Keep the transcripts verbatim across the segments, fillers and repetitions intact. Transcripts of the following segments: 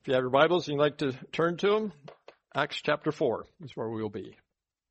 If you have your Bibles and you'd like to turn to them, Acts chapter four is where we will be.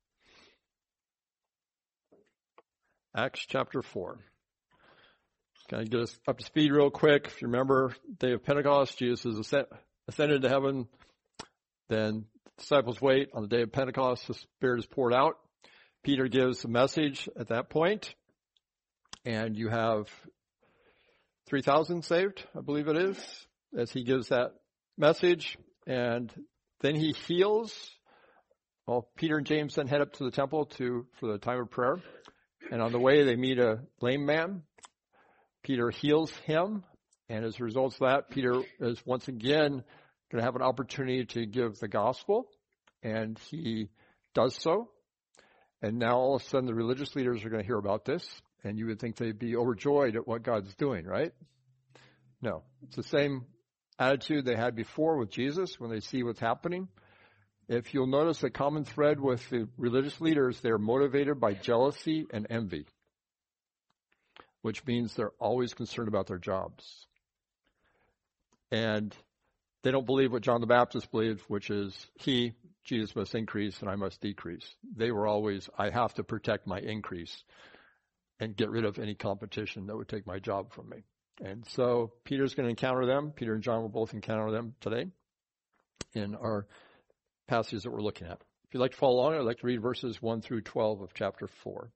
Acts chapter four. Kind of get us up to speed real quick. If you remember the day of Pentecost, Jesus is ascended to heaven. Then the disciples wait. On the day of Pentecost, the Spirit is poured out. Peter gives a message at that point, and you have three thousand saved, I believe it is, as he gives that message. And then he heals. Well, Peter and James then head up to the temple to for the time of prayer. And on the way, they meet a lame man. Peter heals him. And as a result of that, Peter is once again going to have an opportunity to give the gospel. And he does so. And now all of a sudden, the religious leaders are going to hear about this. And you would think they'd be overjoyed at what God's doing, right? No. It's the same attitude they had before with Jesus when they see what's happening. If you'll notice the common thread with the religious leaders, they're motivated by jealousy and envy, which means they're always concerned about their jobs. And they don't believe what John the Baptist believed, which is he, Jesus, must increase and I must decrease. They were always, I have to protect my increase and get rid of any competition that would take my job from me. And so Peter's going to encounter them. Peter and John will both encounter them today in our passages that we're looking at. If you'd like to follow along, I'd like to read verses one through twelve of chapter four.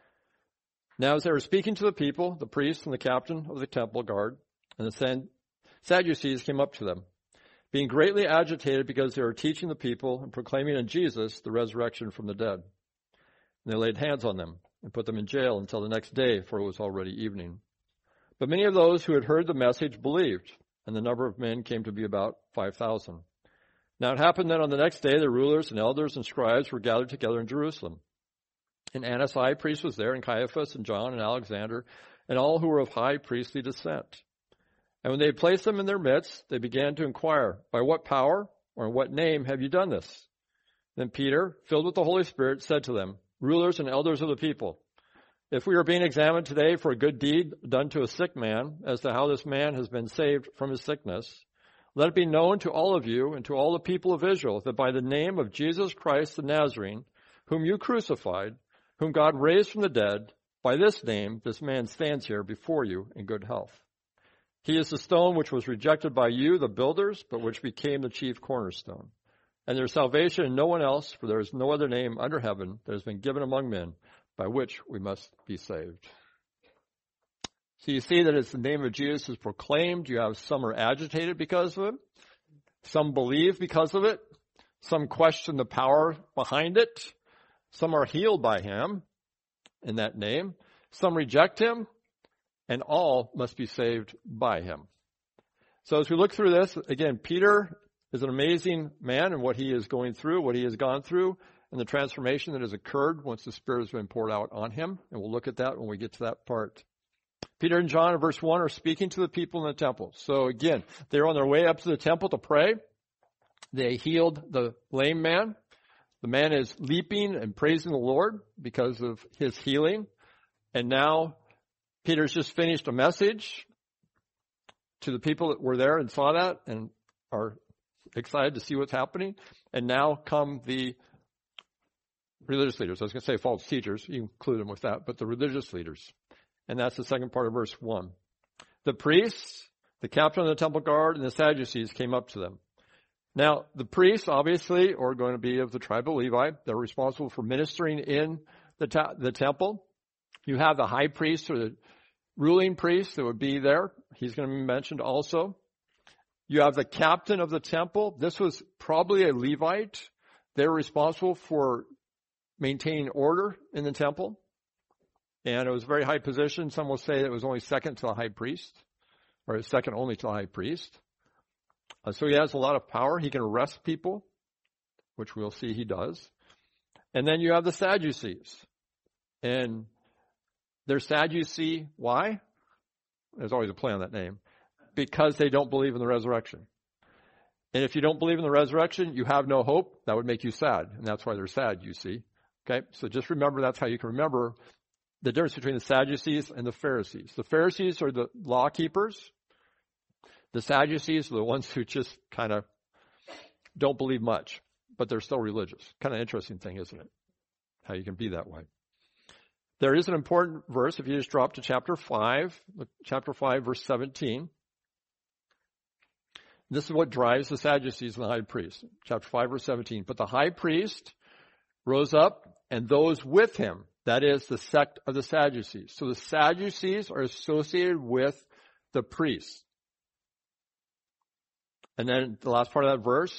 Now as they were speaking to the people, the priests and the captain of the temple guard and the Sadducees came up to them, being greatly agitated because they were teaching the people and proclaiming in Jesus the resurrection from the dead. And they laid hands on them and put them in jail until the next day, for it was already evening. But many of those who had heard the message believed, and the number of men came to be about five thousand. Now it happened that on the next day the rulers and elders and scribes were gathered together in Jerusalem. And Annas the high priest was there, and Caiaphas and John and Alexander, and all who were of high priestly descent. And when they had placed them in their midst, they began to inquire, by what power or in what name have you done this? Then Peter, filled with the Holy Spirit, said to them, rulers and elders of the people, if we are being examined today for a good deed done to a sick man, as to how this man has been saved from his sickness, let it be known to all of you and to all the people of Israel that by the name of Jesus Christ the Nazarene, whom you crucified, whom God raised from the dead, by this name this man stands here before you in good health. He is the stone which was rejected by you, the builders, but which became the chief cornerstone. And there is salvation in no one else, for there is no other name under heaven that has been given among men by which we must be saved. So you see that as the name of Jesus is proclaimed, you have some are agitated because of it, some believe because of it, some question the power behind it, some are healed by him in that name, some reject him, and all must be saved by him. So as we look through this, again, Peter is an amazing man in what he is going through, what he has gone through, and the transformation that has occurred once the Spirit has been poured out on him. And we'll look at that when we get to that part. Peter and John in verse one are speaking to the people in the temple. So again, they're on their way up to the temple to pray. They healed the lame man. The man is leaping and praising the Lord because of his healing. And now Peter's just finished a message to the people that were there and saw that and are excited to see what's happening. And now come the religious leaders. I was going to say false teachers. You include them with that, but the religious leaders. And that's the second part of verse one. The priests, the captain of the temple guard, and the Sadducees came up to them. Now, the priests, obviously, are going to be of the tribe of Levi. They're responsible for ministering in the, ta- the temple. You have the high priest or the ruling priest that would be there. He's going to be mentioned also. You have the captain of the temple. This was probably a Levite. They're responsible for maintaining order in the temple. And it was a very high position. Some will say it was only second to the high priest, or second only to the high priest. Uh, so he has a lot of power. He can arrest people, which we'll see he does. And then you have the Sadducees. And they're Sadducee. Why? There's always a play on that name. Because they don't believe in the resurrection. And if you don't believe in the resurrection, you have no hope. That would make you sad. And that's why they're sad, you see. Okay? So just remember, that's how you can remember the difference between the Sadducees and the Pharisees. The Pharisees are the law keepers. The Sadducees are the ones who just kind of don't believe much, but they're still religious. Kind of interesting thing, isn't it? How you can be that way. There is an important verse. If you just drop to chapter five, chapter five, verse seventeen. This is what drives the Sadducees and the high priest. Chapter five, verse seventeen. But the high priest rose up, and those with him, that is the sect of the Sadducees. So the Sadducees are associated with the priests. And then the last part of that verse,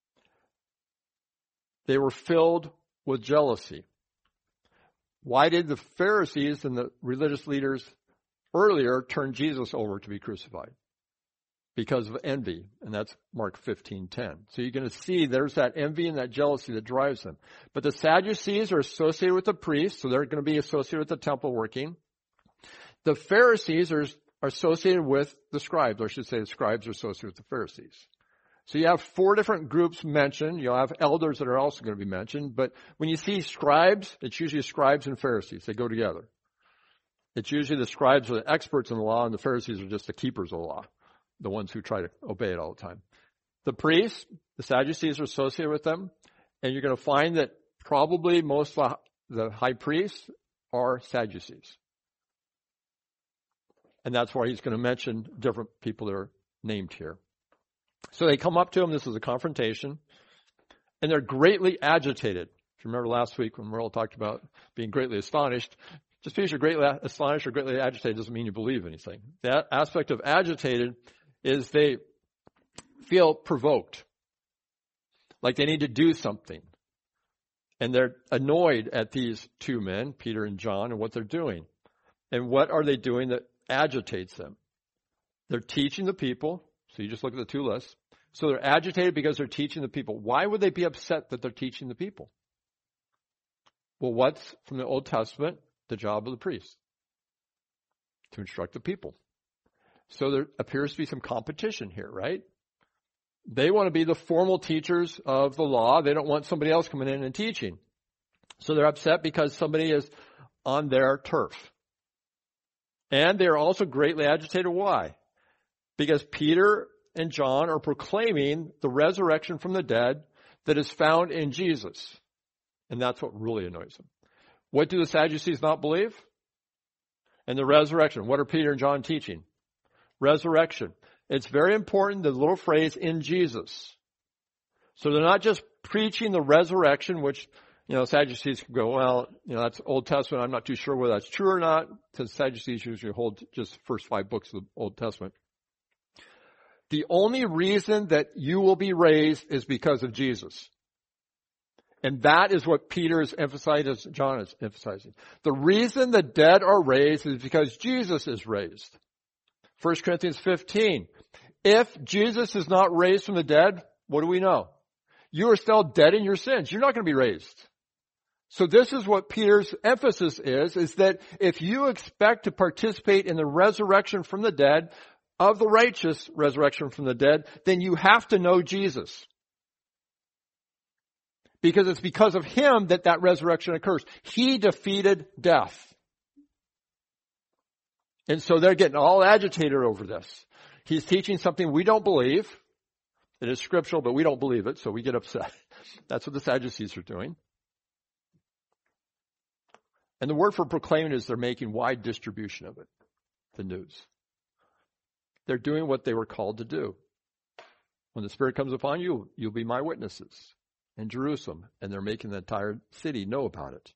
they were filled with jealousy. Why did the Pharisees and the religious leaders earlier turn Jesus over to be crucified? Because of envy, and that's Mark fifteen ten. So you're going to see there's that envy and that jealousy that drives them. But the Sadducees are associated with the priests, so they're going to be associated with the temple working. The Pharisees are, are associated with the scribes, or I should say the scribes are associated with the Pharisees. So you have four different groups mentioned. You'll have elders that are also going to be mentioned. But when you see scribes, it's usually scribes and Pharisees. They go together. It's usually the scribes are the experts in the law, and the Pharisees are just the keepers of the law, the ones who try to obey it all the time. The priests, the Sadducees are associated with them, and you're going to find that probably most of the high priests are Sadducees. And that's why he's going to mention different people that are named here. So they come up to him. This is a confrontation. And they're greatly agitated. If you remember last week when Merle talked about being greatly astonished, just because you're greatly astonished or greatly agitated doesn't mean you believe anything. That aspect of agitated is they feel provoked, like they need to do something. And they're annoyed at these two men, Peter and John, and what they're doing. And what are they doing that agitates them? They're teaching the people. So you just look at the two lists. So they're agitated because they're teaching the people. Why would they be upset that they're teaching the people? Well, what's from the Old Testament the job of the priest? To instruct the people. So there appears to be some competition here, right? They want to be the formal teachers of the law. They don't want somebody else coming in and teaching. So they're upset because somebody is on their turf. And they're also greatly agitated. Why? Because Peter and John are proclaiming the resurrection from the dead that is found in Jesus. And that's what really annoys them. What do the Sadducees not believe? And the resurrection. What are Peter and John teaching? Resurrection. It's very important, the little phrase, in Jesus. So they're not just preaching the resurrection, which, you know, Sadducees can go, well, you know, that's Old Testament. I'm not too sure whether that's true or not, because Sadducees usually hold just the first five books of the Old Testament. The only reason that you will be raised is because of Jesus. And that is what Peter is emphasizing, as John is emphasizing. The reason the dead are raised is because Jesus is raised. First Corinthians fifteen. If Jesus is not raised from the dead, what do we know? You are still dead in your sins. You're not going to be raised. So this is what Peter's emphasis is, is that if you expect to participate in the resurrection from the dead, of the righteous resurrection from the dead, then you have to know Jesus. Because it's because of him that that resurrection occurs. He defeated death. And so they're getting all agitated over this. He's teaching something we don't believe. It is scriptural, but we don't believe it, so we get upset. That's what the Sadducees are doing. And the word for proclaiming is they're making wide distribution of it, the news. They're doing what they were called to do. When the Spirit comes upon you, you'll be my witnesses in Jerusalem. And they're making the entire city know about it.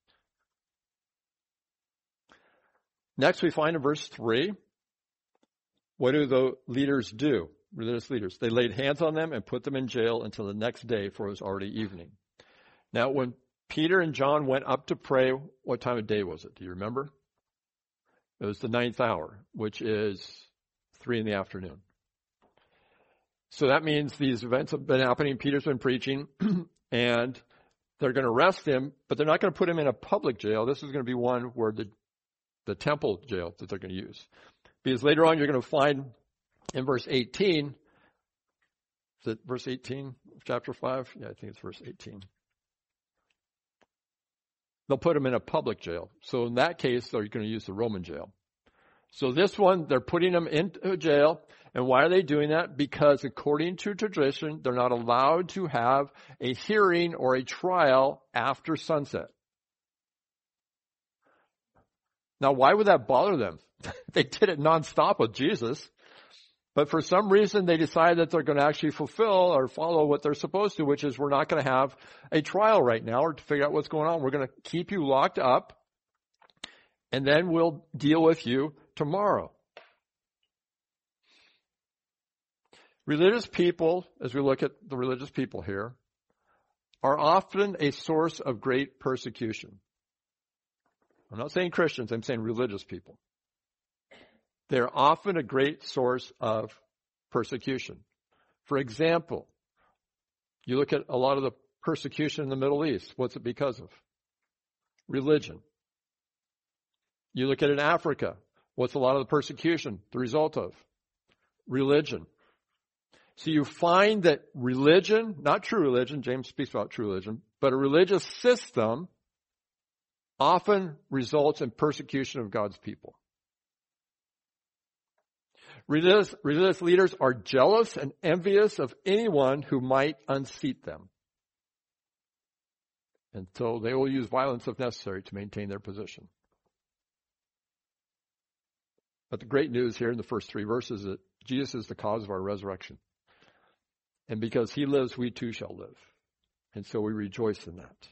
Next, we find in verse three, what do the leaders do? Religious leaders. They laid hands on them and put them in jail until the next day, for it was already evening. Now, when Peter and John went up to pray, what time of day was it? Do you remember? It was the ninth hour, which is three in the afternoon. So that means these events have been happening. Peter's been preaching, and they're going to arrest him, but they're not going to put him in a public jail. This is going to be one where the, the temple jail that they're going to use. Because later on you're going to find in verse eighteen, is it verse eighteen, chapter five? Yeah, I think it's verse eighteen. They'll put him in a public jail. So in that case, they're going to use the Roman jail. So this one, they're putting him into jail, And why are they doing that? Because according to tradition, they're not allowed to have a hearing or a trial after sunset. Now, why would that bother them? They did it nonstop with Jesus. But for some reason, they decide that they're going to actually fulfill or follow what they're supposed to, which is we're not going to have a trial right now or to figure out what's going on. We're going to keep you locked up, and then we'll deal with you tomorrow. Religious people, as we look at the religious people here, are often a source of great persecution. I'm not saying Christians, I'm saying religious people. They're often a great source of persecution. For example, you look at a lot of the persecution in the Middle East. What's it because of? Religion. You look at it in Africa. What's a lot of the persecution the result of? Religion. So you find that religion, not true religion, James speaks about true religion, but a religious system often results in persecution of God's people. Religious, religious leaders are jealous and envious of anyone who might unseat them. And so they will use violence if necessary to maintain their position. But the great news here in the first three verses is that Jesus is the cause of our resurrection. And because he lives, we too shall live. And so we rejoice in that.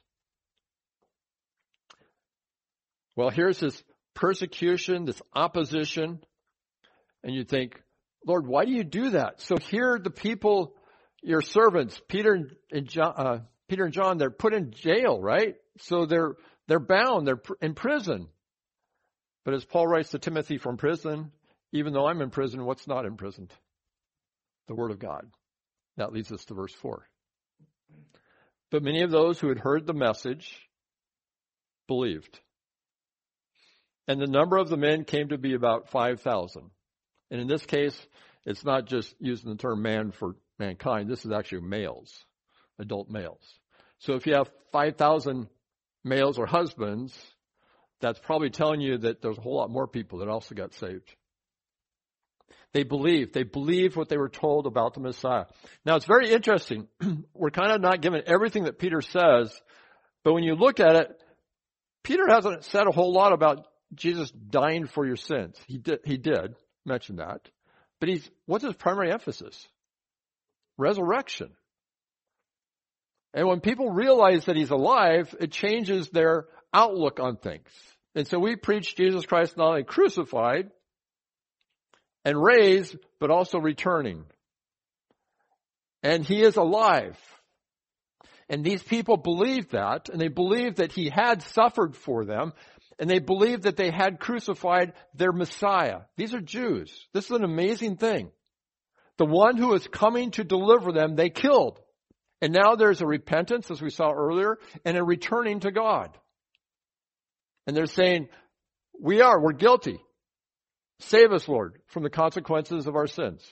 Well, here's this persecution, this opposition. And you think, Lord, why do you do that? So here the people, your servants, Peter and John, uh, Peter and John, they're put in jail, right? So they're they're bound, they're in prison. But as Paul writes to Timothy from prison, even though I'm in prison, what's not imprisoned? The Word of God. That leads us to verse four. But many of those who had heard the message believed. And the number of the men came to be about five thousand. And in this case, it's not just using the term man for mankind. This is actually males, adult males. So if you have five thousand males or husbands, that's probably telling you that there's a whole lot more people that also got saved. They believed. They believed what they were told about the Messiah. Now, it's very interesting. We're kind of not given everything that Peter says, but when you look at it, Peter hasn't said a whole lot about Jesus dying for your sins. He did, he did mention that. But he's, what's his primary emphasis? Resurrection. And when people realize that he's alive, it changes their outlook on things. And so we preach Jesus Christ not only crucified and raised, but also returning. And he is alive. And these people believed that, and they believed that he had suffered for them, and they believed that they had crucified their Messiah. These are Jews. This is an amazing thing. The one who is coming to deliver them, they killed. And now there's a repentance, as we saw earlier, and a returning to God. And they're saying, we are, we're guilty. Save us, Lord, from the consequences of our sins.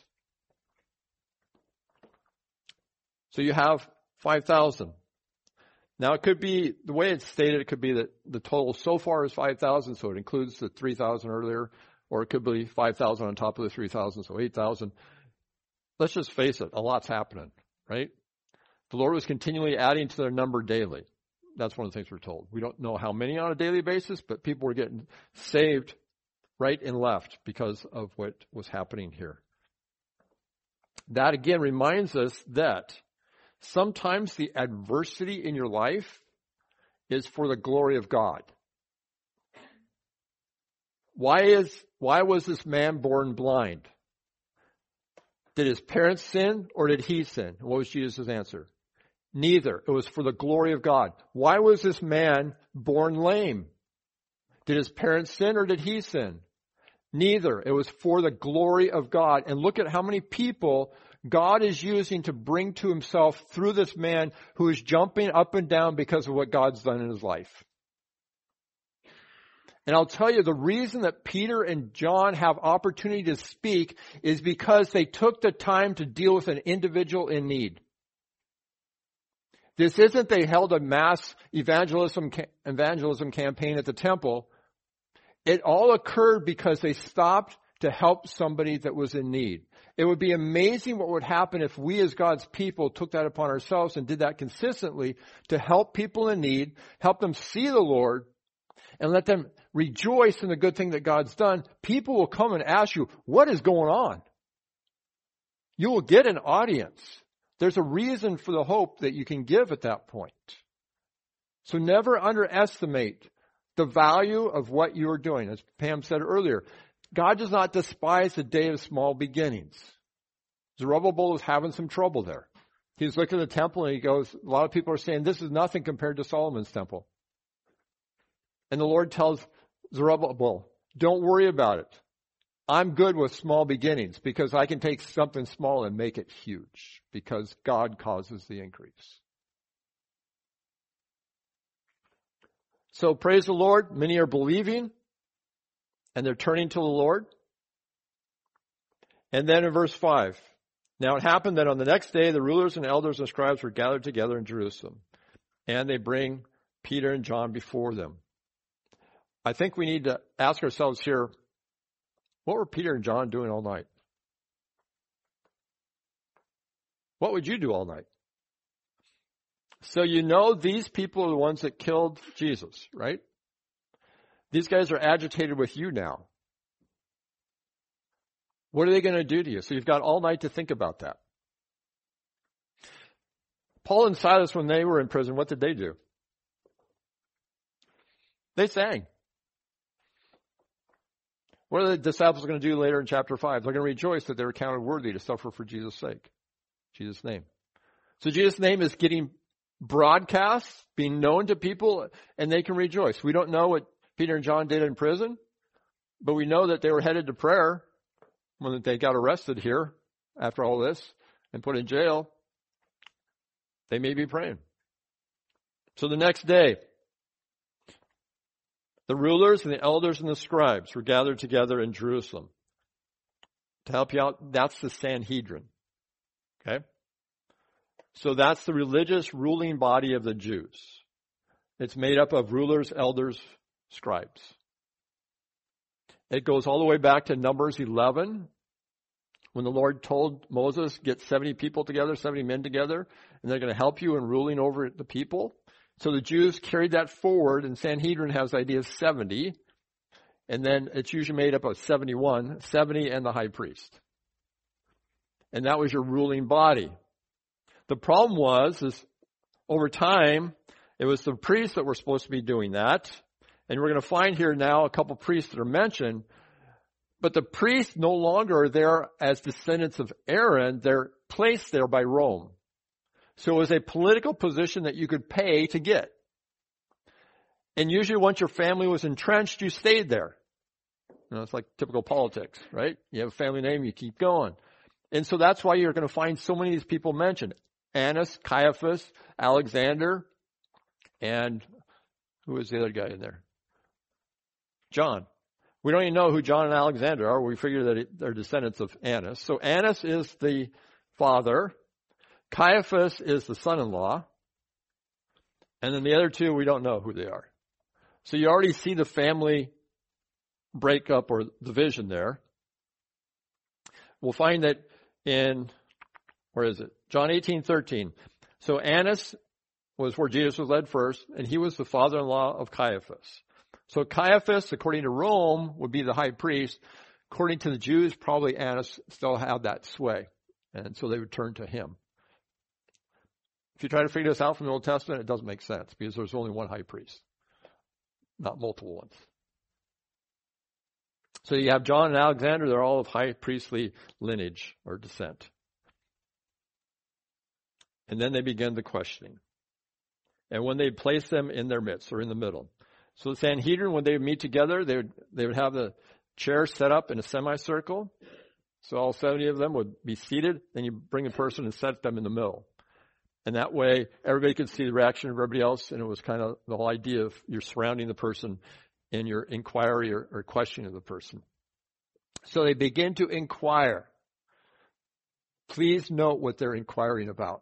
So you have five thousand. Now it could be, the way it's stated, it could be that the total so far is five thousand, so it includes the three thousand earlier, or it could be five thousand on top of the three thousand, so eight thousand. Let's just face it, a lot's happening, right? The Lord was continually adding to their number daily. That's one of the things we're told. We don't know how many on a daily basis, but people were getting saved right and left because of what was happening here. That again reminds us that sometimes the adversity in your life is for the glory of God. Why is, why was this man born blind? Did his parents sin or did he sin? What was Jesus' answer? Neither. It was for the glory of God. Why was this man born lame? Did his parents sin or did he sin? Neither. It was for the glory of God. And look at how many people God is using to bring to himself through this man who is jumping up and down because of what God's done in his life. And I'll tell you, the reason that Peter and John have opportunity to speak is because they took the time to deal with an individual in need. This isn't they held a mass evangelism evangelism campaign at the temple. It all occurred because they stopped to help somebody that was in need. It would be amazing what would happen if we as God's people took that upon ourselves and did that consistently to help people in need, help them see the Lord, and let them rejoice in the good thing that God's done. People will come and ask you, what is going on? You will get an audience. There's a reason for the hope that you can give at that point. So never underestimate the value of what you're doing. As Pam said earlier, God does not despise the day of small beginnings. Zerubbabel was having some trouble there. He's looking at the temple and he goes, a lot of people are saying this is nothing compared to Solomon's temple. And the Lord tells Zerubbabel, don't worry about it. I'm good with small beginnings because I can take something small and make it huge because God causes the increase. So praise the Lord. Many are believing and they're turning to the Lord. And then in verse five, now it happened that on the next day the rulers and elders and scribes were gathered together in Jerusalem, and they bring Peter and John before them. I think we need to ask ourselves here, what were Peter and John doing all night? What would you do all night? So you know these people are the ones that killed Jesus, right? These guys are agitated with you now. What are they going to do to you? So you've got all night to think about that. Paul and Silas, when they were in prison, what did they do? They sang. What are the disciples going to do later in chapter five? They're going to rejoice that they were counted worthy to suffer for Jesus' sake. Jesus' name. So Jesus' name is getting broadcast, being known to people, and they can rejoice. We don't know what Peter and John did in prison, but we know that they were headed to prayer when they got arrested here after all this and put in jail. They may be praying. So the next day, the rulers and the elders and the scribes were gathered together in Jerusalem. To help you out, that's the Sanhedrin. Okay? So that's the religious ruling body of the Jews. It's made up of rulers, elders, scribes. It goes all the way back to Numbers eleven, when the Lord told Moses, get seventy people together, seventy men together, and they're going to help you in ruling over the people. So the Jews carried that forward, and Sanhedrin has the idea of seventy, and then it's usually made up of seventy-one, seventy and the high priest. And that was your ruling body. The problem was, is over time, it was the priests that were supposed to be doing that. And we're going to find here now a couple priests that are mentioned. But the priests no longer are there as descendants of Aaron. They're placed there by Rome. So it was a political position that you could pay to get. And usually once your family was entrenched, you stayed there. You know, it's like typical politics, right? You have a family name, you keep going. And so that's why you're going to find so many of these people mentioned. Annas, Caiaphas, Alexander, and who was the other guy in there? John. We don't even know who John and Alexander are. We figure that they're descendants of Annas. So Annas is the father. Caiaphas is the son-in-law. And then the other two, we don't know who they are. So you already see the family breakup or division there. We'll find that in, where is it? John eighteen thirteen. So Annas was where Jesus was led first, and he was the father-in-law of Caiaphas. So Caiaphas, according to Rome, would be the high priest. According to the Jews, probably Annas still had that sway. And so they would turn to him. If you try to figure this out from the Old Testament, it doesn't make sense because there's only one high priest, not multiple ones. So you have John and Alexander, they're all of high priestly lineage or descent. And then they begin the questioning. And when they place them in their midst or in the middle. So the Sanhedrin, when they would meet together, they would, they would have the chairs set up in a semicircle. So all seventy of them would be seated. Then you bring a person and set them in the middle. And that way, everybody could see the reaction of everybody else. And it was kind of the whole idea of you're surrounding the person in your inquiry or, or questioning of the person. So they begin to inquire. Please note what they're inquiring about.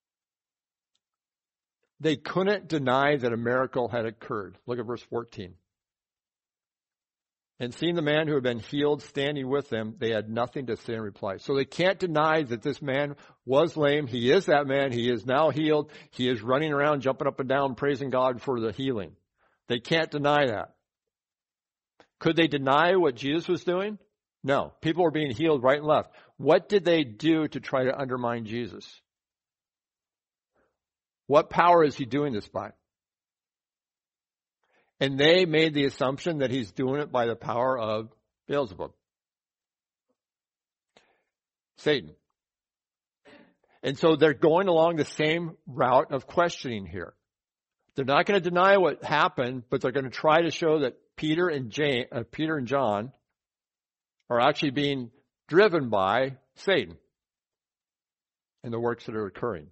They couldn't deny that a miracle had occurred. Look at verse fourteen. And seeing the man who had been healed standing with them, they had nothing to say in reply. So they can't deny that this man was lame. He is that man. He is now healed. He is running around, jumping up and down, praising God for the healing. They can't deny that. Could they deny what Jesus was doing? No. People were being healed right and left. What did they do to try to undermine Jesus? What power is he doing this by? And they made the assumption that he's doing it by the power of Beelzebub, Satan. And so they're going along the same route of questioning here. They're not going to deny what happened, but they're going to try to show that Peter and James, uh, Peter and John are actually being driven by Satan and the works that are occurring.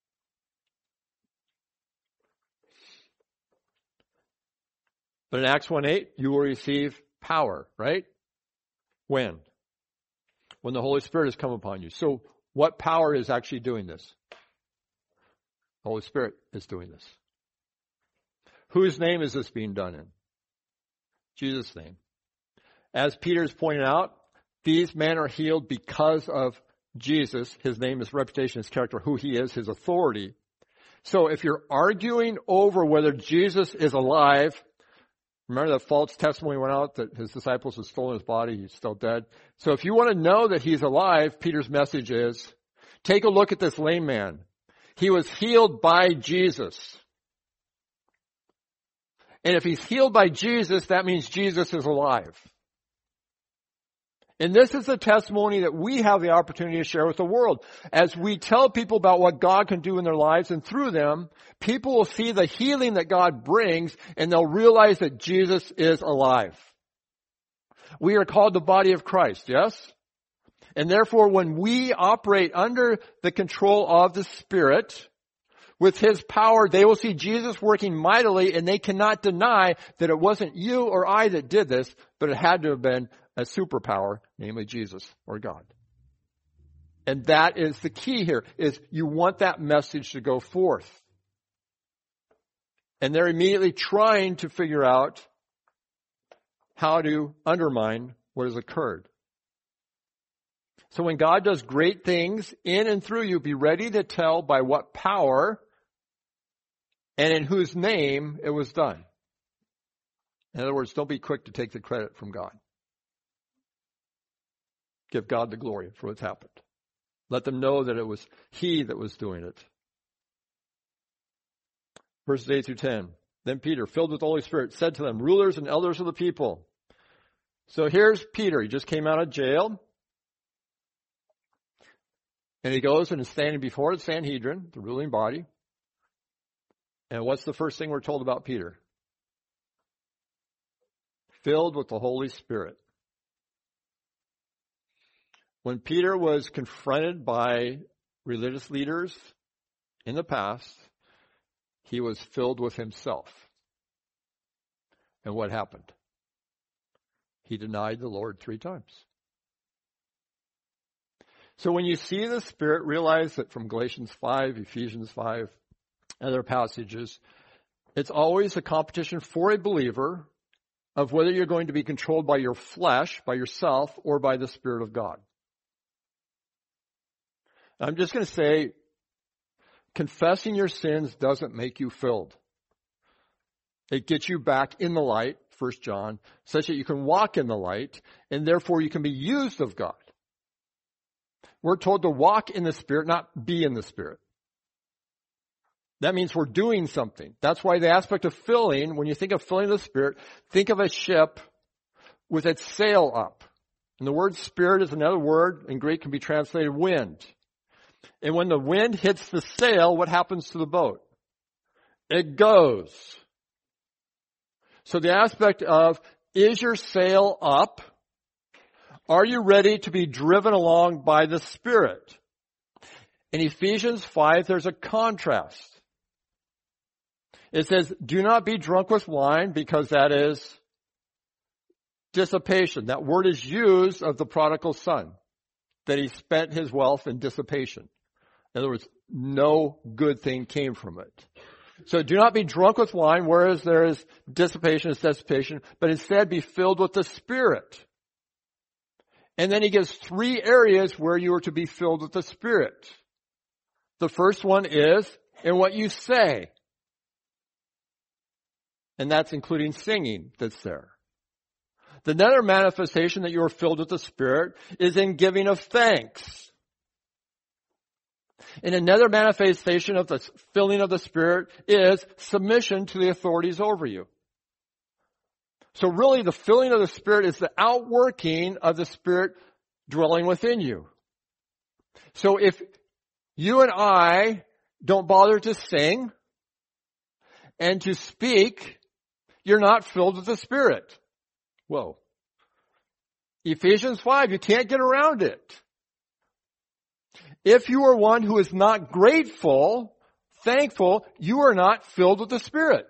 But in Acts one eight, you will receive power, right? When? When the Holy Spirit has come upon you. So what power is actually doing this? The Holy Spirit is doing this. Whose name is this being done in? Jesus' name. As Peter's pointed out, these men are healed because of Jesus, his name, his reputation, his character, who he is, his authority. So if you're arguing over whether Jesus is alive, remember that false testimony went out that his disciples had stolen his body, he's still dead. So if you want to know that he's alive, Peter's message is, take a look at this lame man. He was healed by Jesus. And if he's healed by Jesus, that means Jesus is alive. And this is the testimony that we have the opportunity to share with the world. As we tell people about what God can do in their lives, and through them, people will see the healing that God brings, and they'll realize that Jesus is alive. We are called the body of Christ, yes? And therefore, when we operate under the control of the Spirit, with his power, they will see Jesus working mightily, and they cannot deny that it wasn't you or I that did this, but it had to have been a superpower, namely Jesus or God. And that is the key here, is you want that message to go forth. And they're immediately trying to figure out how to undermine what has occurred. So when God does great things in and through you, be ready to tell by what power and in whose name it was done. In other words, don't be quick to take the credit from God. Give God the glory for what's happened. Let them know that it was he that was doing it. Verses eight through ten. Then Peter, filled with the Holy Spirit, said to them, rulers and elders of the people. So here's Peter. He just came out of jail. And he goes and is standing before the Sanhedrin, the ruling body. And what's the first thing we're told about Peter? Filled with the Holy Spirit. When Peter was confronted by religious leaders in the past, he was filled with himself. And what happened? He denied the Lord three times. So when you see the Spirit, realize that from Galatians five, Ephesians five, other passages, it's always a competition for a believer of whether you're going to be controlled by your flesh, by yourself, or by the Spirit of God. I'm just going to say, confessing your sins doesn't make you filled. It gets you back in the light, First John, such that you can walk in the light, and therefore you can be used of God. We're told to walk in the Spirit, not be in the Spirit. That means we're doing something. That's why the aspect of filling, when you think of filling the Spirit, think of a ship with its sail up. And the word Spirit is another word in Greek, can be translated wind. And when the wind hits the sail, what happens to the boat? It goes. So the aspect of, is your sail up? Are you ready to be driven along by the Spirit? In Ephesians five, there's a contrast. It says, do not be drunk with wine, because that is dissipation. That word is used of the prodigal son, that he spent his wealth in dissipation. In other words, no good thing came from it. So do not be drunk with wine, whereas there is dissipation, is dissipation, but instead be filled with the Spirit. And then he gives three areas where you are to be filled with the Spirit. The first one is in what you say. And that's including singing that's there. The other manifestation that you are filled with the Spirit is in giving of thanks. And another manifestation of the filling of the Spirit is submission to the authorities over you. So really the filling of the Spirit is the outworking of the Spirit dwelling within you. So if you and I don't bother to sing and to speak, you're not filled with the Spirit. Whoa. Ephesians five, you can't get around it. If you are one who is not grateful, thankful, you are not filled with the Spirit.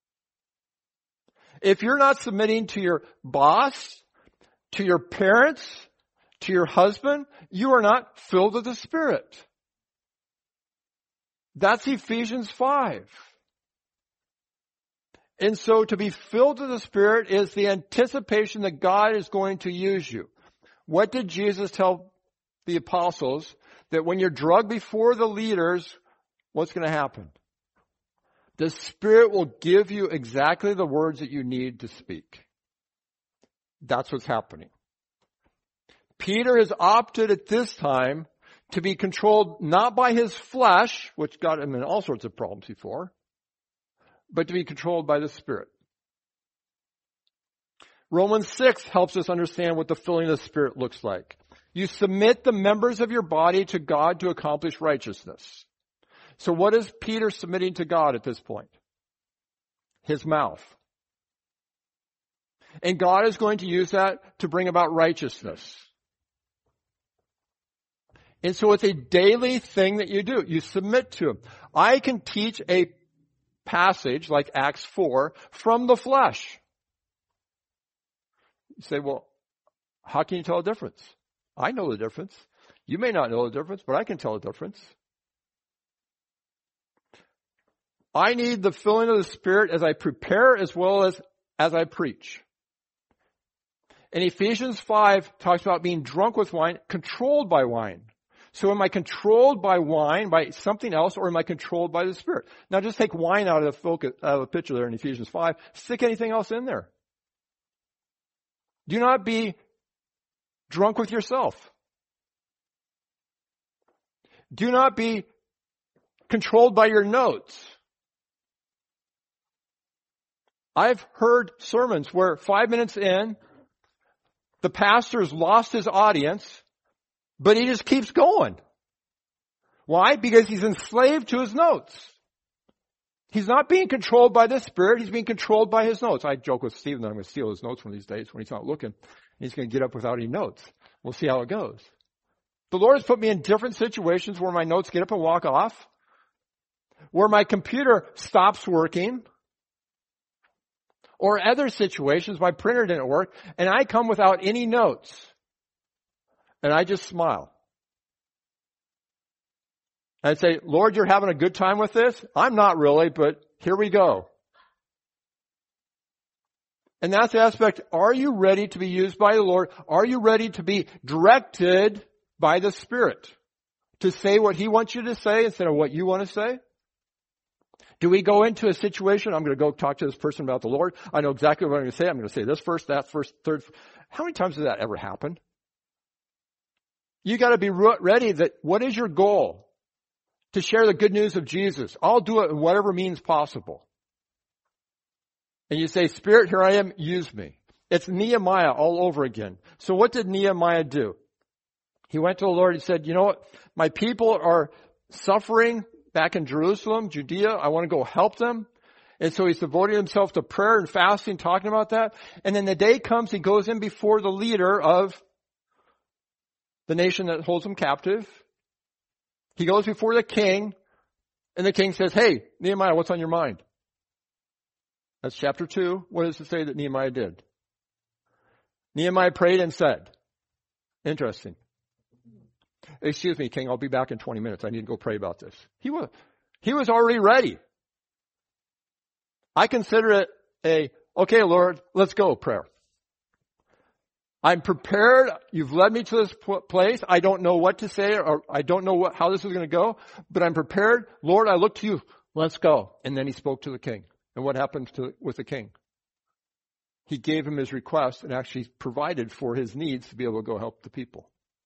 If you're not submitting to your boss, to your parents, to your husband, you are not filled with the Spirit. That's Ephesians five. And so to be filled with the Spirit is the anticipation that God is going to use you. What did Jesus tell the apostles? That when you're drugged before the leaders, what's going to happen? The Spirit will give you exactly the words that you need to speak. That's what's happening. Peter has opted at this time to be controlled not by his flesh, which got him in all sorts of problems before, but to be controlled by the Spirit. Romans six helps us understand what the filling of the Spirit looks like. You submit the members of your body to God to accomplish righteousness. So what is Peter submitting to God at this point? His mouth. And God is going to use that to bring about righteousness. And so it's a daily thing that you do. You submit to Him. I can teach a passage like Acts four from the flesh. You say, well, how can you tell the difference? I know the difference. You may not know the difference, but I can tell the difference. I need the filling of the Spirit as I prepare as well as as I preach. And Ephesians five talks about being drunk with wine, controlled by wine. So am I controlled by wine, by something else, or am I controlled by the Spirit? Now just take wine out of the focus, out of the picture there in Ephesians five. Stick anything else in there. Do not be drunk with yourself. Do not be controlled by your notes. I've heard sermons where five minutes in, the pastor's lost his audience, but he just keeps going. Why? Because he's enslaved to his notes. He's not being controlled by the Spirit. He's being controlled by his notes. I joke with Stephen that I'm going to steal his notes one of these days when he's not looking. He's going to get up without any notes. We'll see how it goes. The Lord has put me in different situations where my notes get up and walk off, where my computer stops working, or other situations, my printer didn't work, and I come without any notes. And I just smile. I'd say, Lord, you're having a good time with this? I'm not really, but here we go. And that's the aspect, are you ready to be used by the Lord? Are you ready to be directed by the Spirit? To say what He wants you to say instead of what you want to say? Do we go into a situation, I'm going to go talk to this person about the Lord. I know exactly what I'm going to say. I'm going to say this first, that first, third. How many times does that ever happen? You got to be ready that what is your goal? To share the good news of Jesus. I'll do it in whatever means possible. And you say, Spirit, here I am, use me. It's Nehemiah all over again. So what did Nehemiah do? He went to the Lord and said, you know what? My people are suffering back in Jerusalem, Judea. I want to go help them. And so he's devoting himself to prayer and fasting, talking about that. And then the day comes, he goes in before the leader of the nation that holds him captive. He goes before the king, and the king says, hey, Nehemiah, what's on your mind? That's chapter two. What does it say that Nehemiah did? Nehemiah prayed and said. Interesting. Excuse me, king, I'll be back in twenty minutes. I need to go pray about this. He was, he was already ready. I consider it a, okay, Lord, let's go prayer. I'm prepared. You've led me to this place. I don't know what to say or I don't know what, how this is going to go, but I'm prepared. Lord, I look to you. Let's go. And then he spoke to the king. And what happened to, with the king? He gave him his request and actually provided for his needs to be able to go help the people.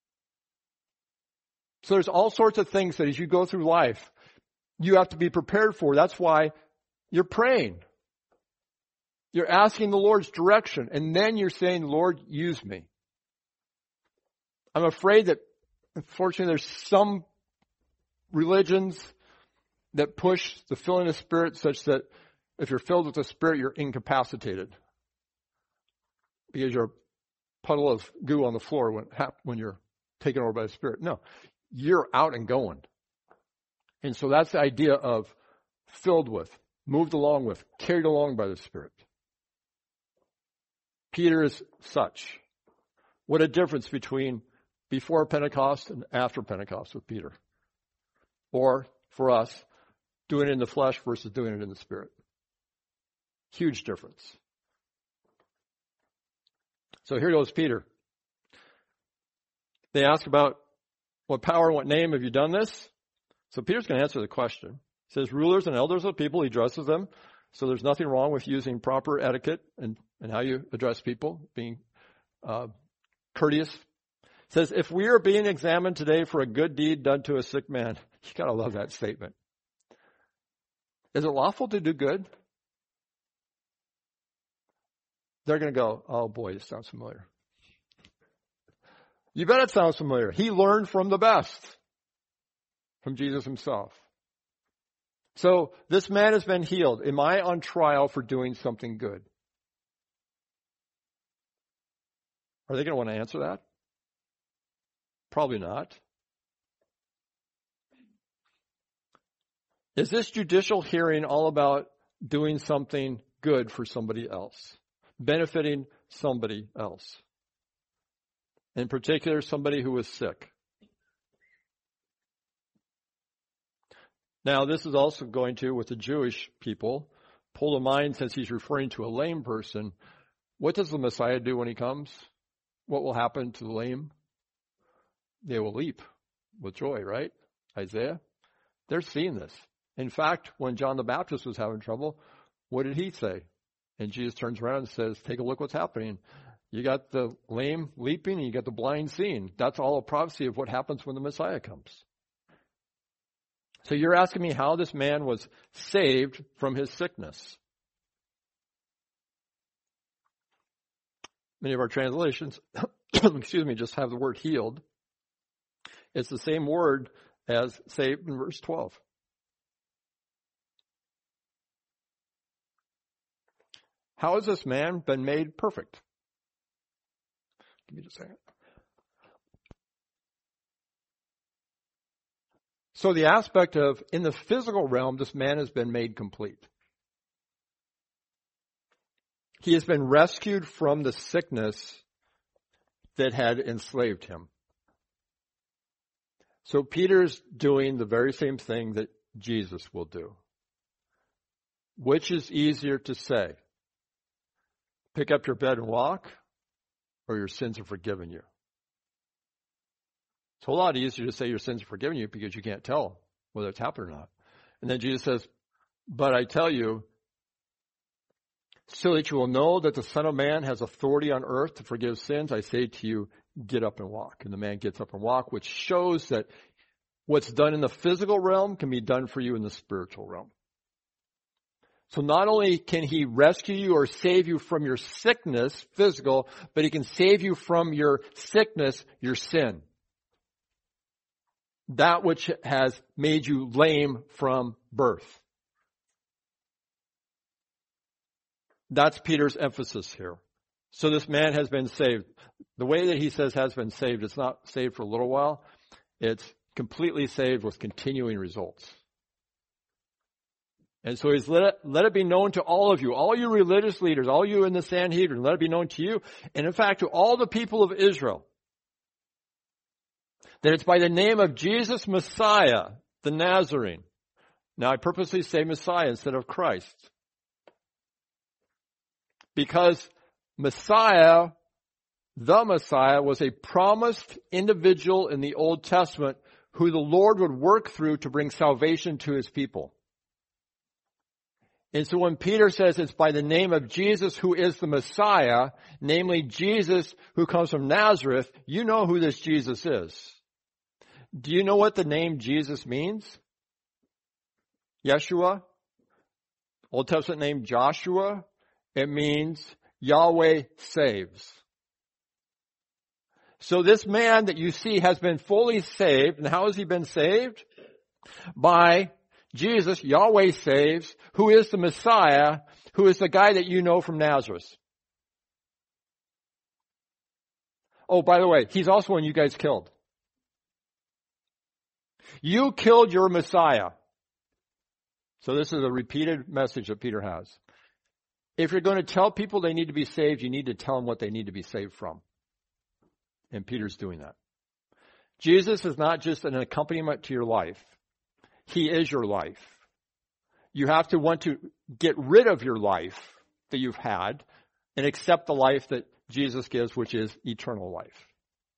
So there's all sorts of things that as you go through life, you have to be prepared for. That's why you're praying. You're asking the Lord's direction, and then you're saying, Lord, use me. I'm afraid that, unfortunately, there's some religions that push the filling of Spirit such that if you're filled with the Spirit, you're incapacitated. Because you're a puddle of goo on the floor when, when you're taken over by the Spirit. No, you're out and going. And so that's the idea of filled with, moved along with, carried along by the Spirit. Peter is such. What a difference between before Pentecost and after Pentecost with Peter. Or, for us, doing it in the flesh versus doing it in the Spirit. Huge difference. So here goes Peter. They ask about what power and what name have you done this? So Peter's going to answer the question. He says, rulers and elders of the people, he addresses them. So there's nothing wrong with using proper etiquette and, and how you address people, being uh, courteous. He says, if we are being examined today for a good deed done to a sick man, you got to love that statement. Is it lawful to do good? They're going to go, oh boy, this sounds familiar. You bet it sounds familiar. He learned from the best, from Jesus himself. So this man has been healed. Am I on trial for doing something good? Are they going to want to answer that? Probably not. Is this judicial hearing all about doing something good for somebody else? Benefiting somebody else? In particular, somebody who was sick. Now, this is also going to, with the Jewish people, pull to mind, since he's referring to a lame person, what does the Messiah do when he comes? What will happen to the lame? They will leap with joy, right? Isaiah? They're seeing this. In fact, when John the Baptist was having trouble, what did he say? And Jesus turns around and says, take a look what's happening. You got the lame leaping and you got the blind seeing. That's all a prophecy of what happens when the Messiah comes. So you're asking me how this man was saved from his sickness. Many of our translations, excuse me, just have the word healed. It's the same word as saved in verse twelve. How has this man been made perfect? Give me just a second. So the aspect of, in the physical realm, this man has been made complete. He has been rescued from the sickness that had enslaved him. So Peter's doing the very same thing that Jesus will do. Which is easier to say? Pick up your bed and walk, or your sins are forgiven you? It's a whole lot easier to say your sins are forgiven you because you can't tell whether it's happened or not. And then Jesus says, but I tell you, so that you will know that the Son of Man has authority on earth to forgive sins, I say to you, get up and walk. And the man gets up and walk, which shows that what's done in the physical realm can be done for you in the spiritual realm. So not only can he rescue you or save you from your sickness, physical, but he can save you from your sickness, your sin. That which has made you lame from birth. That's Peter's emphasis here. So this man has been saved. The way that he says has been saved, it's not saved for a little while. It's completely saved with continuing results. And so he's let it, let it be known to all of you, all you religious leaders, all you in the Sanhedrin, let it be known to you, and in fact to all the people of Israel, that it's by the name of Jesus Messiah, the Nazarene. Now I purposely say Messiah instead of Christ. Because Messiah, the Messiah, was a promised individual in the Old Testament who the Lord would work through to bring salvation to his people. And so when Peter says it's by the name of Jesus who is the Messiah, namely Jesus who comes from Nazareth, you know who this Jesus is. Do you know what the name Jesus means? Yeshua? Old Testament name Joshua? It means Yahweh saves. So this man that you see has been fully saved. And how has he been saved? By Jesus, Yahweh saves, who is the Messiah, who is the guy that you know from Nazareth. Oh, by the way, he's also one you guys killed. You killed your Messiah. So this is a repeated message that Peter has. If you're going to tell people they need to be saved, you need to tell them what they need to be saved from. And Peter's doing that. Jesus is not just an accompaniment to your life. He is your life. You have to want to get rid of your life that you've had and accept the life that Jesus gives, which is eternal life.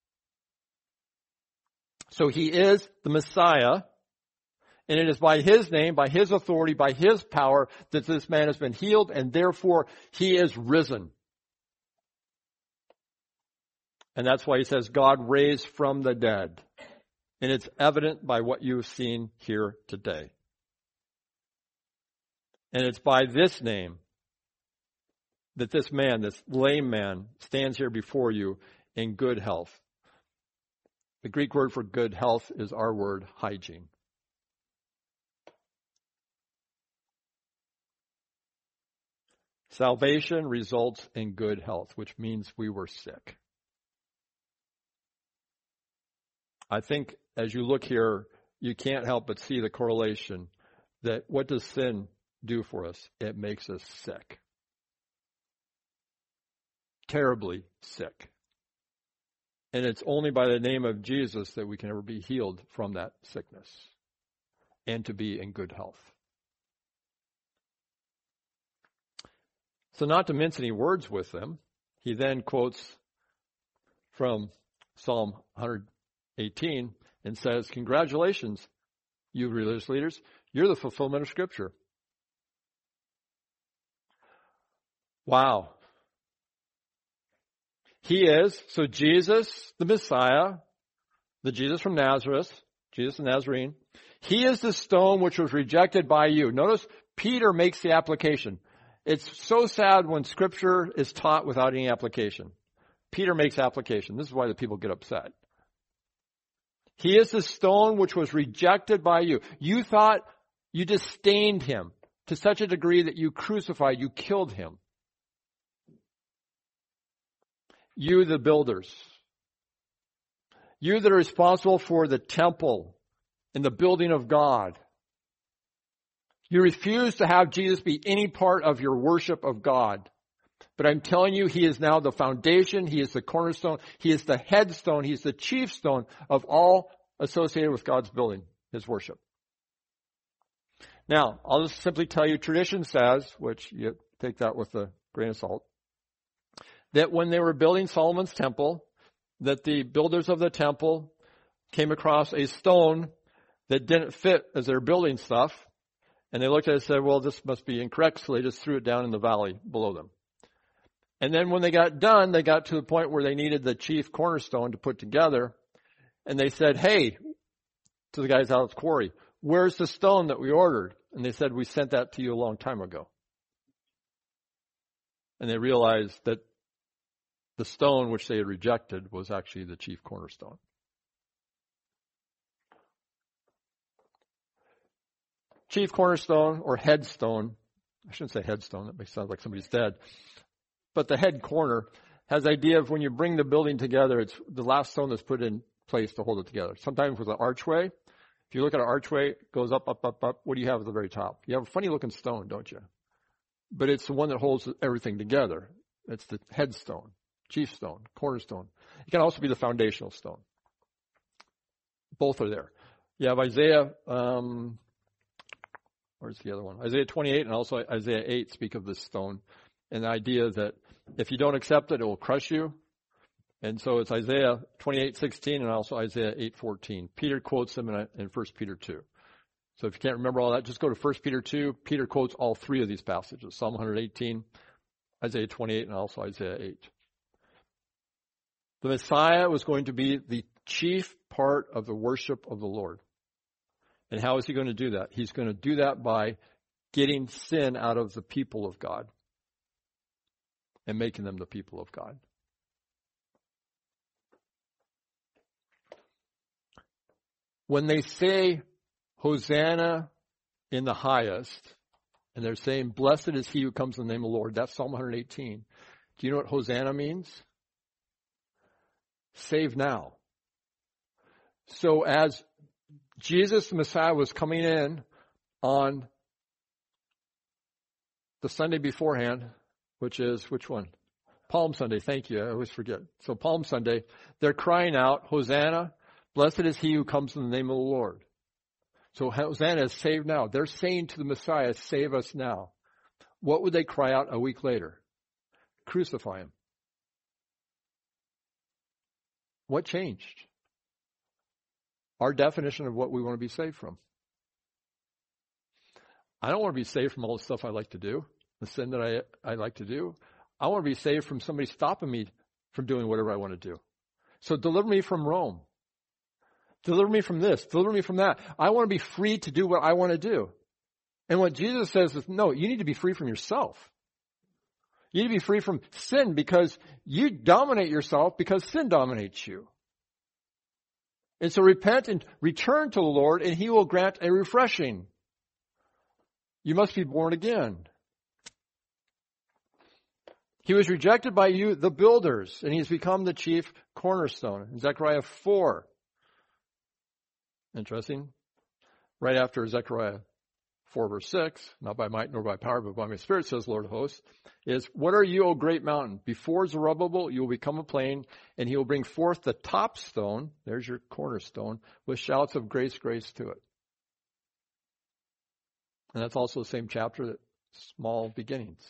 So he is the Messiah, and it is by his name, by his authority, by his power that this man has been healed, and therefore he is risen. And that's why he says God raised from the dead. And it's evident by what you've seen here today. And it's by this name that this man, this lame man, stands here before you in good health. The Greek word for good health is our word hygiene. Salvation results in good health, which means we were sick. I think as you look here, you can't help but see the correlation that what does sin do for us? It makes us sick. Terribly sick. And it's only by the name of Jesus that we can ever be healed from that sickness and to be in good health. So not to mince any words with them, he then quotes from Psalm one eighteen and says, congratulations, you religious leaders. You're the fulfillment of Scripture. Wow. He is, so Jesus, the Messiah, the Jesus from Nazareth, Jesus the Nazarene, he is the stone which was rejected by you. Notice Peter makes the application. It's so sad when Scripture is taught without any application. Peter makes application. This is why the people get upset. He is the stone which was rejected by you. You thought you disdained him to such a degree that you crucified, you killed him. You, the builders. You that are responsible for the temple and the building of God. You refuse to have Jesus be any part of your worship of God. But I'm telling you, he is now the foundation. He is the cornerstone. He is the headstone. He is the chief stone of all associated with God's building, his worship. Now, I'll just simply tell you, tradition says, which you take that with a grain of salt, that when they were building Solomon's temple, that the builders of the temple came across a stone that didn't fit as they were building stuff. And they looked at it and said, well, this must be incorrect. So they just threw it down in the valley below them. And then when they got done, they got to the point where they needed the chief cornerstone to put together. And they said, hey, to the guys out of the quarry, where's the stone that we ordered? And they said, we sent that to you a long time ago. And they realized that the stone which they had rejected was actually the chief cornerstone. Chief cornerstone or headstone, I shouldn't say headstone, that makes it sound like somebody's dead. But the head corner has the idea of when you bring the building together, it's the last stone that's put in place to hold it together. Sometimes with an archway, if you look at an archway, it goes up, up, up, up. What do you have at the very top? You have a funny looking stone, don't you? But it's the one that holds everything together. It's the headstone, chief stone, cornerstone. It can also be the foundational stone. Both are there. You have Isaiah, um, where's the other one? Isaiah twenty-eight and also Isaiah eight speak of this stone. and the idea that if you don't accept it, it will crush you. And so it's Isaiah twenty-eight sixteen and also Isaiah eight fourteen. Peter quotes them in, in First Peter two. So if you can't remember all that, just go to First Peter two. Peter quotes all three of these passages, Psalm one eighteen, Isaiah twenty-eight, and also Isaiah eight. The Messiah was going to be the chief part of the worship of the Lord. And how is he going to do that? He's going to do that by getting sin out of the people of God and making them the people of God. When they say, Hosanna in the highest, and they're saying, blessed is he who comes in the name of the Lord, that's Psalm one eighteen. Do you know what Hosanna means? Save now. So as Jesus the Messiah was coming in on the Sunday beforehand, which is, which one? Palm Sunday, thank you, I always forget. So Palm Sunday, they're crying out, Hosanna, blessed is he who comes in the name of the Lord. So Hosanna is save now. They're saying to the Messiah, save us now. What would they cry out a week later? Crucify him. What changed? Our definition of what we want to be saved from. I don't want to be saved from all the stuff I like to do, the sin that I, I like to do. I want to be saved from somebody stopping me from doing whatever I want to do. So deliver me from Rome. Deliver me from this. Deliver me from that. I want to be free to do what I want to do. And what Jesus says is, no, you need to be free from yourself. You need to be free from sin because you dominate yourself because sin dominates you. And so repent and return to the Lord and he will grant a refreshing. You must be born again. He was rejected by you, the builders, and he's become the chief cornerstone. In Zechariah four. Interesting. Right after Zechariah four verse six, not by might nor by power, but by my spirit, says Lord of hosts, is, what are you, O great mountain? Before Zerubbabel, you will become a plain, and he will bring forth the top stone, there's your cornerstone, with shouts of grace, grace to it. And that's also the same chapter, that small beginnings.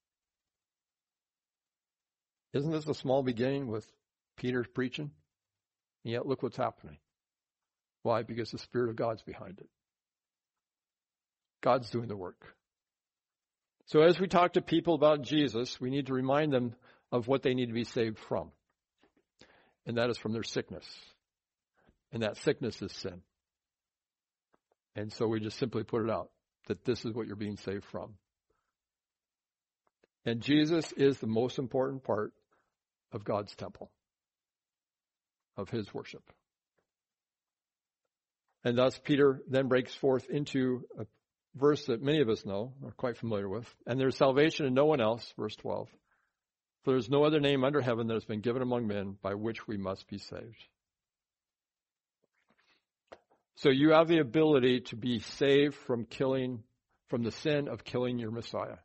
Isn't this a small beginning with Peter preaching? And yet look what's happening. Why? Because the Spirit of God's behind it. God's doing the work. So as we talk to people about Jesus, we need to remind them of what they need to be saved from. And that is from their sickness. And that sickness is sin. And so we just simply put it out, that this is what you're being saved from. And Jesus is the most important part of God's temple, of his worship. And thus Peter then breaks forth into a verse that many of us know, are quite familiar with. And there's salvation in no one else, verse twelve. For there is no other name under heaven that has been given among men by which we must be saved. So you have the ability to be saved from killing, from the sin of killing your Messiah.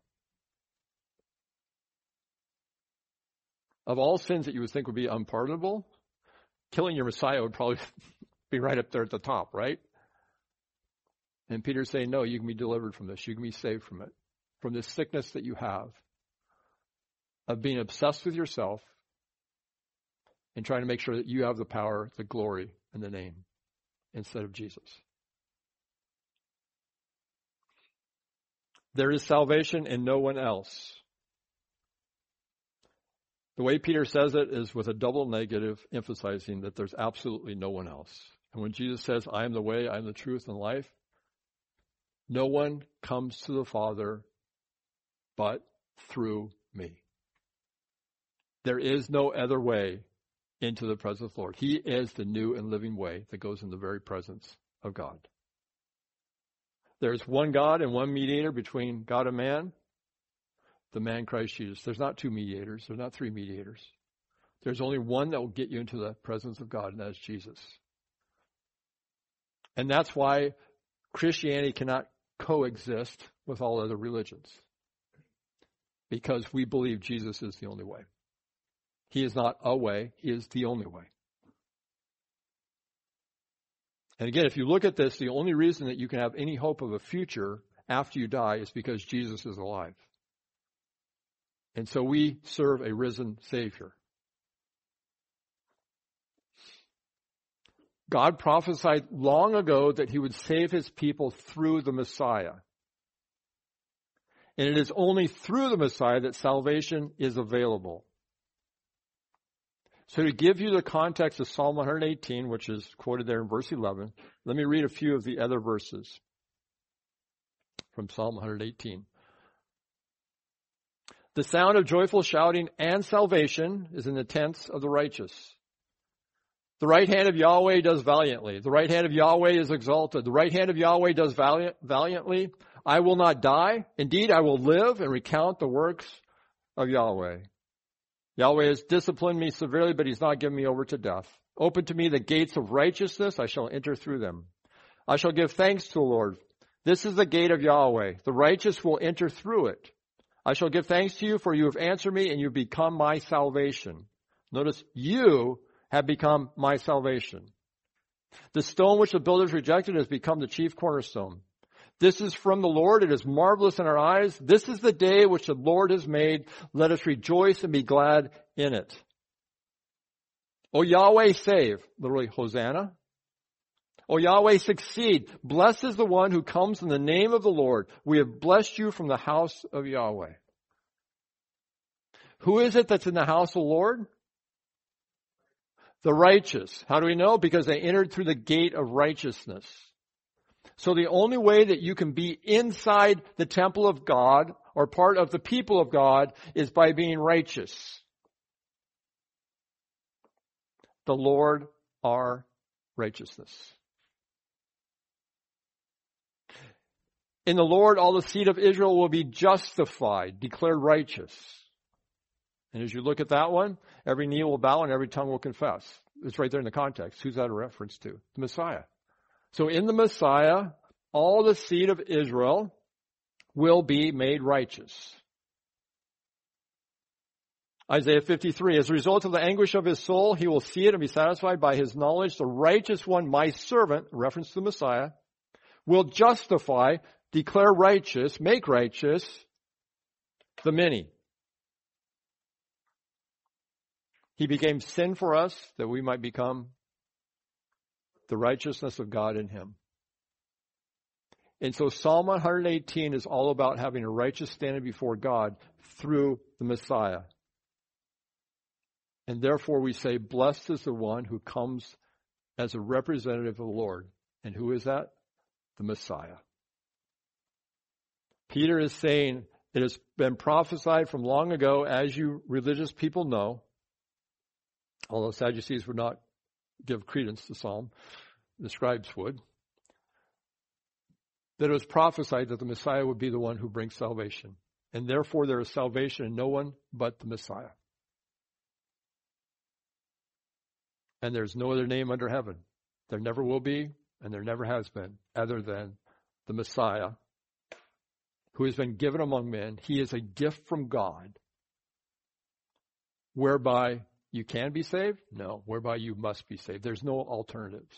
Of all sins that you would think would be unpardonable, killing your Messiah would probably be right up there at the top, right? And Peter's saying, no, you can be delivered from this. You can be saved from it. From this sickness that you have of being obsessed with yourself and trying to make sure that you have the power, the glory, and the name instead of Jesus. There is salvation in no one else. The way Peter says it is with a double negative, emphasizing that there's absolutely no one else. And when Jesus says, I am the way, I am the truth, and life, no one comes to the Father but through me. There is no other way into the presence of the Lord. He is the new and living way that goes in the very presence of God. There's one God and one mediator between God and man, the man Christ Jesus. There's not two mediators. There's not three mediators. There's only one that will get you into the presence of God, and that is Jesus. And that's why Christianity cannot coexist with all other religions. Because we believe Jesus is the only way. He is not a way, he is the only way. And again, if you look at this, the only reason that you can have any hope of a future after you die is because Jesus is alive. And so we serve a risen Savior. God prophesied long ago that he would save his people through the Messiah. And it is only through the Messiah that salvation is available. So to give you the context of Psalm one eighteen, which is quoted there in verse eleven, let me read a few of the other verses from Psalm one eighteen. The sound of joyful shouting and salvation is in the tents of the righteous. The right hand of Yahweh does valiantly. The right hand of Yahweh is exalted. The right hand of Yahweh does valiant, valiantly. I will not die. Indeed, I will live and recount the works of Yahweh. Yahweh has disciplined me severely, but he's not given me over to death. Open to me the gates of righteousness. I shall enter through them. I shall give thanks to the Lord. This is the gate of Yahweh. The righteous will enter through it. I shall give thanks to you, for you have answered me, and you have become my salvation. Notice, you have become my salvation. The stone which the builders rejected has become the chief cornerstone. This is from the Lord. It is marvelous in our eyes. This is the day which the Lord has made. Let us rejoice and be glad in it. O Yahweh, save. Literally, Hosanna. O Yahweh, succeed. Blessed is the one who comes in the name of the Lord. We have blessed you from the house of Yahweh. Who is it that's in the house of the Lord? The righteous. How do we know? Because they entered through the gate of righteousness. So the only way that you can be inside the temple of God or part of the people of God is by being righteous. The Lord our righteousness. In the Lord, all the seed of Israel will be justified, declared righteous. And as you look at that one, every knee will bow and every tongue will confess. It's right there in the context. Who's that a reference to? The Messiah. So in the Messiah, all the seed of Israel will be made righteous. Isaiah fifty-three, as a result of the anguish of his soul, he will see it and be satisfied by his knowledge. The righteous one, my servant, reference to the Messiah, will justify, declare righteous, make righteous the many. He became sin for us that we might become the righteousness of God in him. And so Psalm one eighteen is all about having a righteous standing before God through the Messiah. And therefore we say, blessed is the one who comes as a representative of the Lord. And who is that? The Messiah. Peter is saying, it has been prophesied from long ago, as you religious people know, although Sadducees would not give credence to Psalm, the scribes would, that it was prophesied that the Messiah would be the one who brings salvation. And therefore there is salvation in no one but the Messiah. And there's no other name under heaven. There never will be, and there never has been, other than the Messiah, who has been given among men. He is a gift from God, whereby you can be saved? No, whereby you must be saved. There's no alternatives.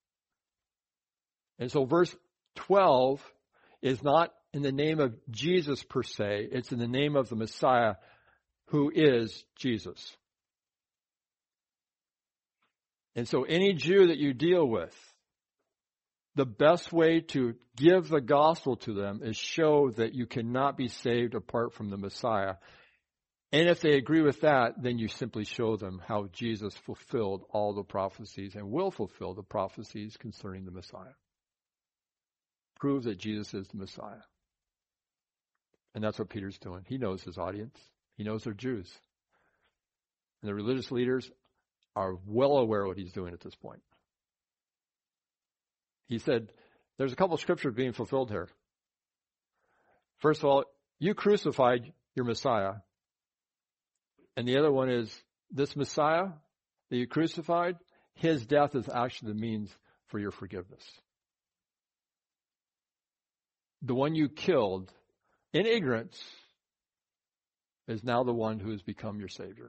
And so verse twelve is not in the name of Jesus per se. It's in the name of the Messiah, who is Jesus. And so any Jew that you deal with, the best way to give the gospel to them is show that you cannot be saved apart from the Messiah. And if they agree with that, then you simply show them how Jesus fulfilled all the prophecies and will fulfill the prophecies concerning the Messiah. Prove that Jesus is the Messiah. And that's what Peter's doing. He knows his audience. He knows they're Jews. And the religious leaders are well aware of what he's doing at this point. He said, there's a couple of scriptures being fulfilled here. First of all, you crucified your Messiah. And the other one is, this Messiah that you crucified, his death is actually the means for your forgiveness. The one you killed in ignorance is now the one who has become your Savior.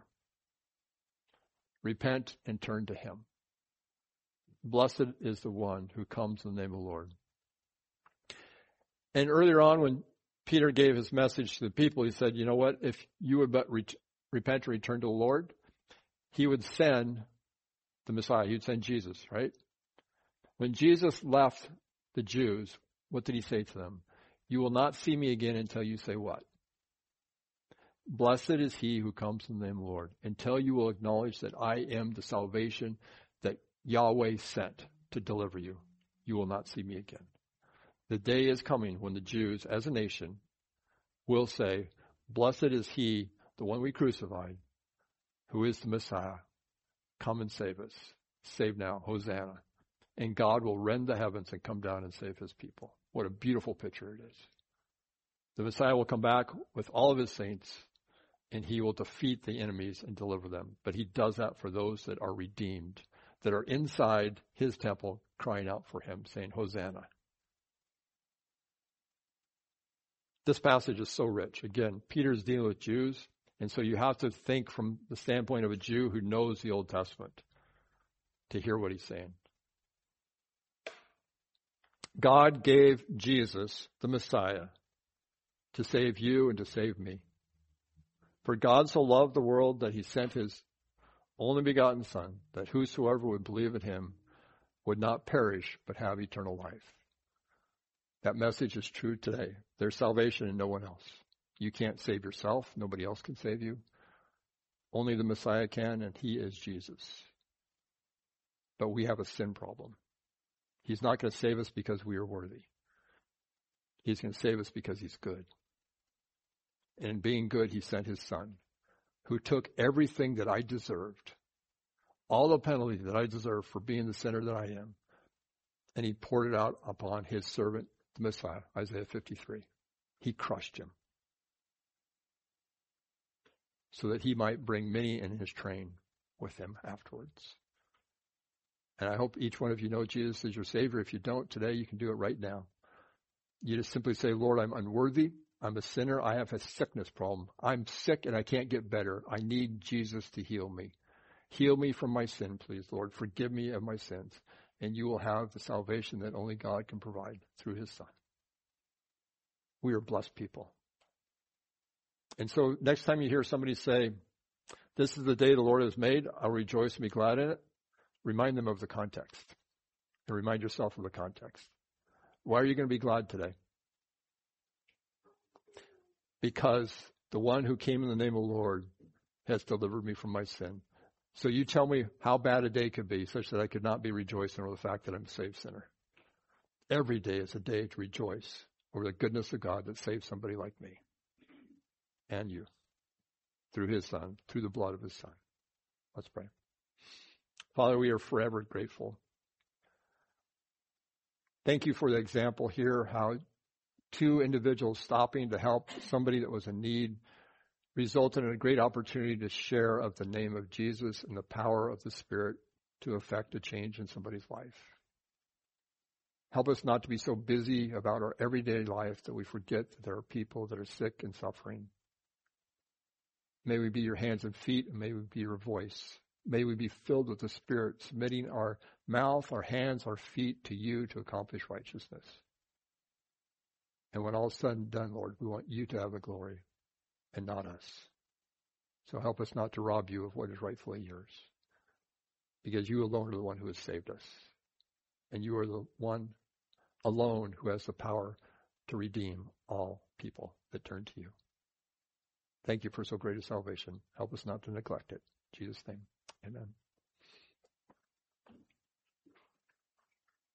Repent and turn to him. Blessed is the one who comes in the name of the Lord. And earlier on, when Peter gave his message to the people, he said, you know what, if you would but re- repent and return to the Lord, he would send the Messiah. He would send Jesus, right? When Jesus left the Jews, what did he say to them? You will not see me again until you say what? Blessed is he who comes in the name of the Lord, until you will acknowledge that I am the salvation that Yahweh sent to deliver you. You will not see me again. The day is coming when the Jews, as a nation, will say, blessed is he, the one we crucified, who is the Messiah. Come and save us. Save now. Hosanna. And God will rend the heavens and come down and save his people. What a beautiful picture it is. The Messiah will come back with all of his saints, and he will defeat the enemies and deliver them. But he does that for those that are redeemed, that are inside his temple crying out for him, saying, Hosanna. This passage is so rich. Again, Peter's dealing with Jews, and so you have to think from the standpoint of a Jew who knows the Old Testament to hear what he's saying. God gave Jesus, the Messiah, to save you and to save me. For God so loved the world that he sent his only begotten Son, that whosoever would believe in him would not perish but have eternal life. That message is true today. There's salvation in no one else. You can't save yourself. Nobody else can save you. Only the Messiah can, and he is Jesus. But we have a sin problem. He's not going to save us because we are worthy. He's going to save us because he's good. And in being good, he sent his Son, who took everything that I deserved, all the penalty that I deserved for being the sinner that I am, and he poured it out upon his servant, the Messiah, Isaiah fifty-three. He crushed him so that he might bring many in his train with him afterwards. And I hope each one of you know Jesus is your Savior. If you don't today, you can do it right now. You just simply say, Lord, I'm unworthy. I'm a sinner. I have a sickness problem. I'm sick and I can't get better. I need Jesus to heal me. Heal me from my sin, please, Lord. Forgive me of my sins. And you will have the salvation that only God can provide through his Son. We are blessed people. And so next time you hear somebody say, this is the day the Lord has made, I'll rejoice and be glad in it, remind them of the context. And remind yourself of the context. Why are you going to be glad today? Because the one who came in the name of the Lord has delivered me from my sin. So you tell me how bad a day could be such that I could not be rejoicing over the fact that I'm a saved sinner. Every day is a day to rejoice over the goodness of God that saved somebody like me and you through his Son, through the blood of his Son. Let's pray. Father, we are forever grateful. Thank you for the example here, how two individuals stopping to help somebody that was in need resulted in a great opportunity to share of the name of Jesus and the power of the Spirit to effect a change in somebody's life. Help us not to be so busy about our everyday life that we forget that there are people that are sick and suffering. May we be your hands and feet, and may we be your voice. May we be filled with the Spirit, submitting our mouth, our hands, our feet to you to accomplish righteousness. And when all is said and done, Lord, we want you to have the glory and not us. So help us not to rob you of what is rightfully yours, because you alone are the one who has saved us. And you are the one alone who has the power to redeem all people that turn to you. Thank you for so great a salvation. Help us not to neglect it. In Jesus' name, amen.